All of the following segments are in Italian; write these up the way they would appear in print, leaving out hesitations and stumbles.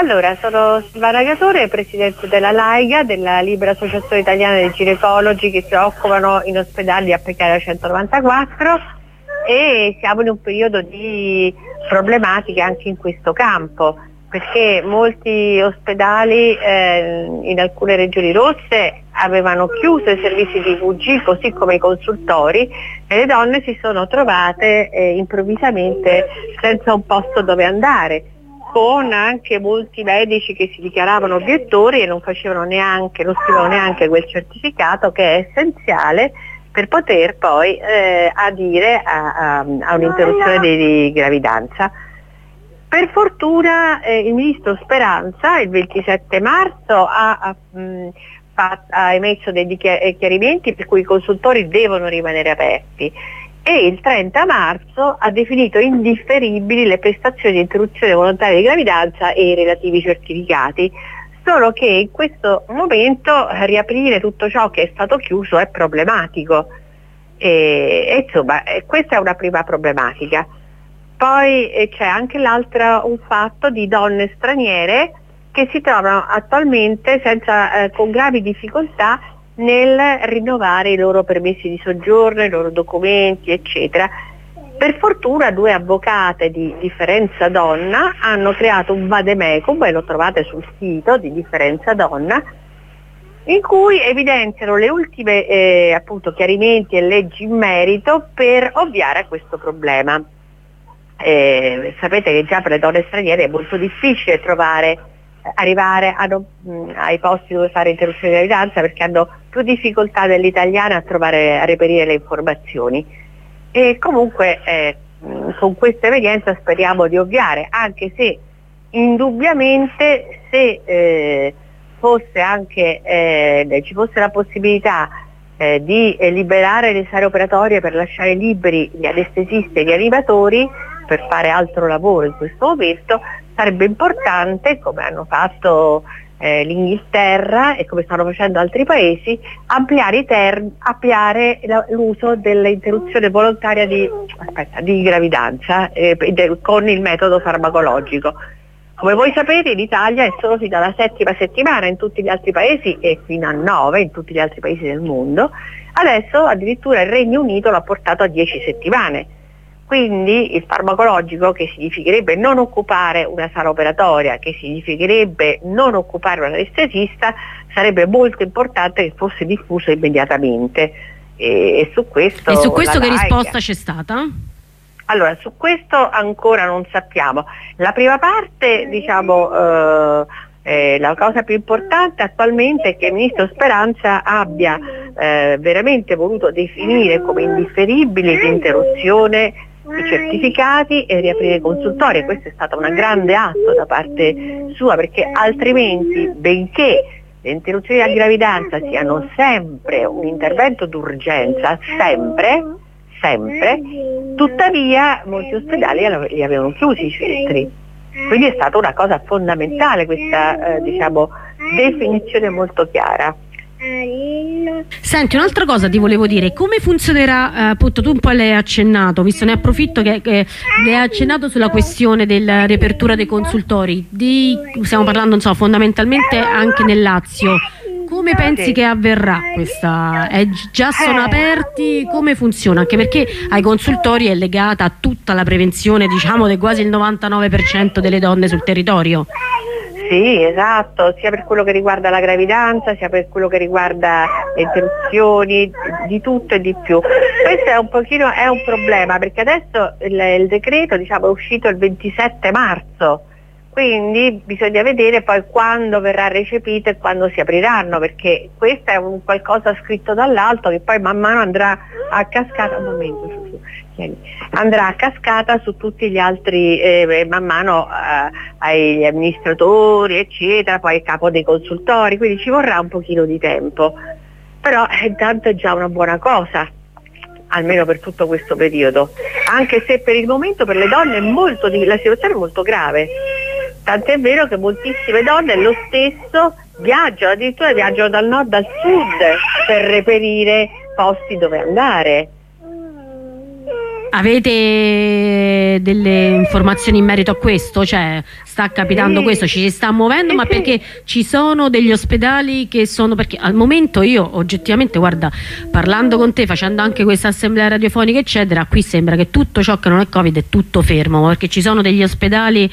Allora, sono Silvana Gatore, presidente della LAIGA, della Libera Associazione Italiana dei Ginecologi, che si occupano in ospedali a Pecchiara 194, e siamo in un periodo di problematiche anche in questo campo, perché molti ospedali in alcune regioni rosse avevano chiuso i servizi di VG, così come i consultori, e le donne si sono trovate improvvisamente senza un posto dove andare, con anche molti medici che si dichiaravano obiettori e non scrivevano neanche quel certificato che è essenziale per poter poi adire a un'interruzione di gravidanza. Per fortuna il ministro Speranza il 27 marzo ha emesso dei chiarimenti per cui i consultori devono rimanere aperti, e il 30 marzo ha definito indifferibili le prestazioni di interruzione volontaria di gravidanza e i relativi certificati, solo che in questo momento riaprire tutto ciò che è stato chiuso è problematico, e insomma questa è una prima problematica. Poi c'è anche un fatto di donne straniere che si trovano attualmente con gravi difficoltà nel rinnovare i loro permessi di soggiorno, i loro documenti, eccetera. Per fortuna 2 avvocate di Differenza Donna hanno creato un vademecum, e lo trovate sul sito di Differenza Donna, in cui evidenziano le ultime appunto chiarimenti e leggi in merito per ovviare a questo problema. Sapete che già per le donne straniere è molto difficile arrivare ai posti dove fare interruzione di gravidanza, perché hanno più difficoltà delle italiane a reperire le informazioni, e comunque con questa evenienza speriamo di ovviare, anche se indubbiamente se ci fosse la possibilità di liberare le sale operatorie per lasciare liberi gli anestesisti e gli animatori per fare altro lavoro in questo momento, sarebbe importante, come hanno fatto l'Inghilterra e come stanno facendo altri paesi, ampliare l'uso dell'interruzione volontaria di gravidanza con il metodo farmacologico. Come voi sapete, in Italia è solo fino alla 7ª settimana, in tutti gli altri paesi, e fino a 9 in tutti gli altri paesi del mondo. Adesso addirittura il Regno Unito l'ha portato a 10 settimane. Quindi il farmacologico, che significherebbe non occupare una sala operatoria, che significherebbe non occupare un anestesista, sarebbe molto importante che fosse diffuso immediatamente. E su questo che risposta c'è stata? Allora, su questo ancora non sappiamo. La prima parte, la cosa più importante attualmente è che il ministro Speranza abbia veramente voluto definire come indifferibili l'interruzione i certificati e riaprire i consultori. Questo è stato un grande atto da parte sua, perché altrimenti, benché le interruzioni di gravidanza siano sempre un intervento d'urgenza, sempre, tuttavia molti ospedali li avevano chiusi i centri. Quindi è stata una cosa fondamentale questa definizione molto chiara. Senti, un'altra cosa ti volevo dire: come funzionerà, appunto tu un po' l'hai accennato, visto, ne approfitto che le hai accennato sulla questione della riapertura dei consultori, stiamo parlando fondamentalmente anche nel Lazio. Come pensi che avverrà questa? Già sono aperti? Come funziona? Anche perché ai consultori è legata a tutta la prevenzione, di quasi il 99% delle donne sul territorio. Sì, esatto, sia per quello che riguarda la gravidanza, sia per quello che riguarda le interruzioni, di tutto e di più. Questo è un problema, perché adesso il decreto è uscito il 27 marzo, quindi bisogna vedere poi quando verrà recepito e quando si apriranno, perché questo è un qualcosa scritto dall'alto che poi man mano andrà a cascata. Andrà a cascata su tutti gli altri, man mano agli amministratori, eccetera, poi il capo dei consultori, quindi ci vorrà un pochino di tempo, però intanto è già una buona cosa, almeno per tutto questo periodo, anche se per il momento per le donne la situazione è molto grave, tant'è vero che moltissime donne lo stesso addirittura viaggiano dal nord al sud per reperire posti dove andare. Avete delle informazioni in merito a questo? Cioè, sta capitando questo, ci si sta muovendo, ma perché ci sono degli ospedali che sono, perché al momento io oggettivamente, guarda, parlando con te, facendo anche questa assemblea radiofonica eccetera, qui sembra che tutto ciò che non è Covid è tutto fermo, perché ci sono degli ospedali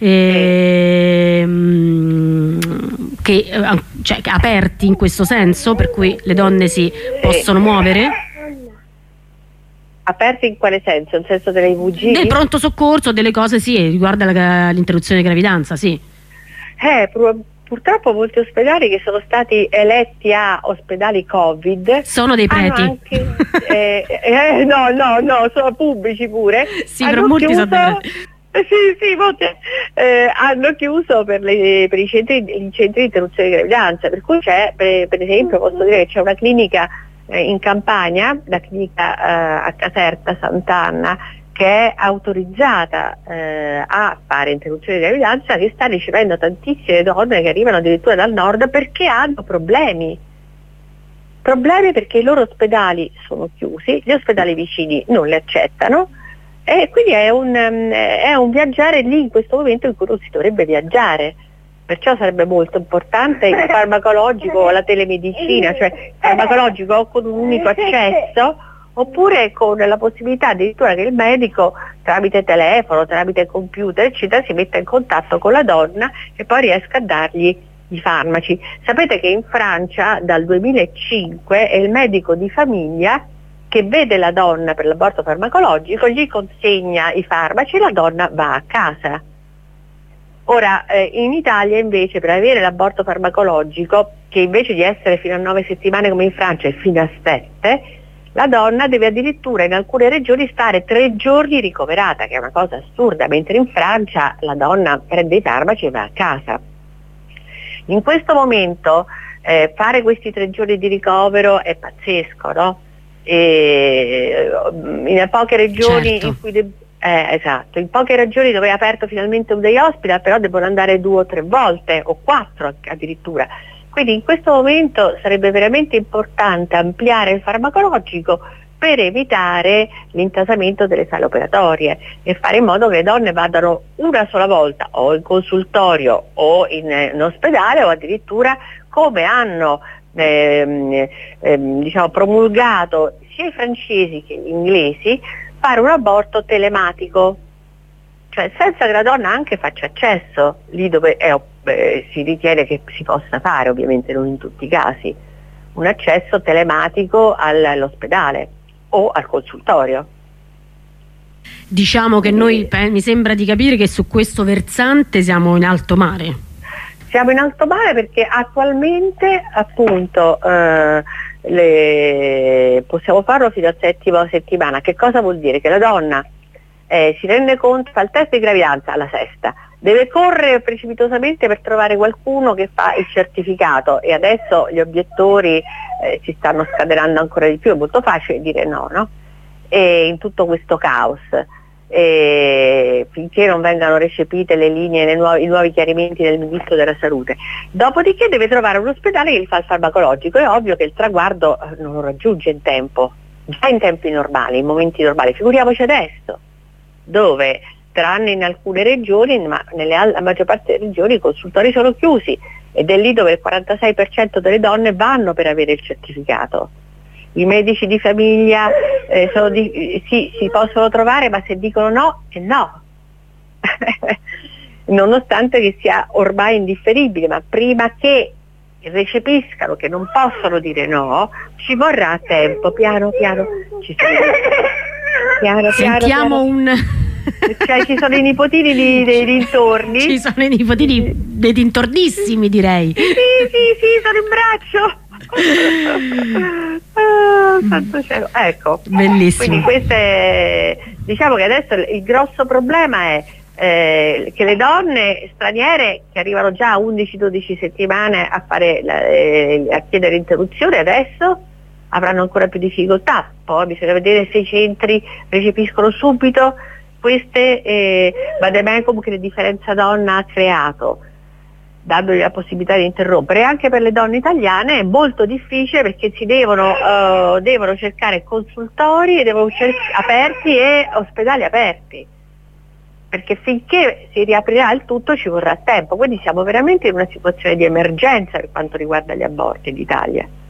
cioè, aperti in questo senso, per cui le donne si possono muovere. Aperti in quale senso? Nel senso delle IVG? Del pronto soccorso, delle cose sì, riguarda l'interruzione di gravidanza, sì. Purtroppo molti ospedali che sono stati eletti a ospedali Covid sono dei preti. Anche, no, sono pubblici pure. Sì, però molti sono dei preti. Sì, molti hanno chiuso per i centri di interruzione di gravidanza, per cui c'è, per esempio, posso dire che c'è una clinica in Campania, la clinica a Caserta Sant'Anna, che è autorizzata a fare interruzione di gravidanza, che sta ricevendo tantissime donne che arrivano addirittura dal nord perché hanno problemi perché i loro ospedali sono chiusi, gli ospedali vicini non li accettano, e quindi è un viaggiare lì in questo momento in cui non si dovrebbe viaggiare. Perciò sarebbe molto importante il farmacologico, la telemedicina, cioè il farmacologico con un unico accesso, oppure con la possibilità addirittura che il medico tramite telefono, tramite computer eccetera si metta in contatto con la donna e poi riesca a dargli i farmaci. Sapete che in Francia dal 2005 è il medico di famiglia che vede la donna per l'aborto farmacologico, gli consegna i farmaci e la donna va a casa. Ora, in Italia invece, per avere l'aborto farmacologico, che invece di essere fino a 9 settimane come in Francia è fino a 7, la donna deve addirittura in alcune regioni stare 3 giorni ricoverata, che è una cosa assurda, mentre in Francia la donna prende i farmaci e va a casa. In questo momento fare questi 3 giorni di ricovero è pazzesco, no? In poche regioni in cui esatto, in poche regioni dove è aperto finalmente un day hospital, però devono andare 2 o 3 volte o 4 addirittura. Quindi in questo momento sarebbe veramente importante ampliare il farmacologico per evitare l'intasamento delle sale operatorie e fare in modo che le donne vadano una sola volta o in consultorio o in ospedale, o addirittura, come hanno promulgato sia i francesi che gli inglesi, fare un aborto telematico, cioè senza che la donna anche faccia accesso lì dove si ritiene che si possa fare, ovviamente non in tutti i casi, un accesso telematico all'ospedale o al consultorio. Diciamo che noi, mi sembra di capire che su questo versante siamo in alto mare. Siamo in alto mare perché attualmente appunto possiamo farlo fino a 7ª settimana. Che cosa vuol dire? Che la donna si rende conto, fa il test di gravidanza alla 6ª, deve correre precipitosamente per trovare qualcuno che fa il certificato, e adesso gli obiettori si stanno scatenando ancora di più, è molto facile dire no? E in tutto questo caos, finché non vengano recepite le linee, i nuovi chiarimenti del Ministro della Salute. Dopodiché deve trovare un ospedale che gli fa il farmacologico. È ovvio che il traguardo non lo raggiunge in tempo, già in tempi normali, in momenti normali, figuriamoci adesso, dove tranne in alcune regioni, ma nella maggior parte delle regioni i consultori sono chiusi, ed è lì dove il 46% delle donne vanno per avere il certificato. I medici di famiglia si possono trovare, ma se dicono no, è no. Nonostante che sia ormai indifferibile, ma prima che recepiscano che non possono dire no, ci vorrà tempo, piano piano. Sentiamo un... Cioè, ci sono i nipotini dei dintorni. Ci sono i nipotini dei dintornissimi, direi. Sì, sono in braccio. Santo cielo. Ecco, bellissimo. Quindi diciamo che adesso il grosso problema è che le donne straniere che arrivano già a 11-12 settimane a chiedere interruzione adesso avranno ancora più difficoltà. Poi bisogna vedere se i centri recepiscono subito queste Vademecum che la differenza donna ha creato. dandogli la possibilità di interrompere. E anche per le donne italiane è molto difficile, perché si devono cercare consultori aperti e ospedali aperti, perché finché si riaprirà il tutto ci vorrà tempo, quindi siamo veramente in una situazione di emergenza per quanto riguarda gli aborti in Italia.